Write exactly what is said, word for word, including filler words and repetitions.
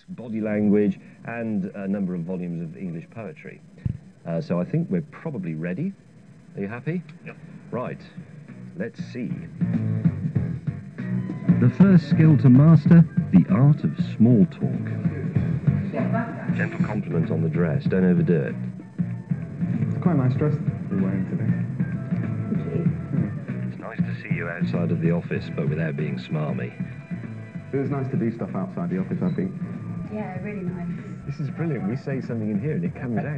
body language, and a number of volumes of English poetry. Uh, so I think we're probably ready. Are you happy? Yep. Right, let's see. The first skill to master, the art of small talk. Gentle compliment on the dress, don't overdo it. It's quite a nice dress you're wearing today. It's nice to see you outside of the office, but without being smarmy. It was nice to do stuff outside the office, I think. Yeah, really nice. This is brilliant. We say something in here and it comes out.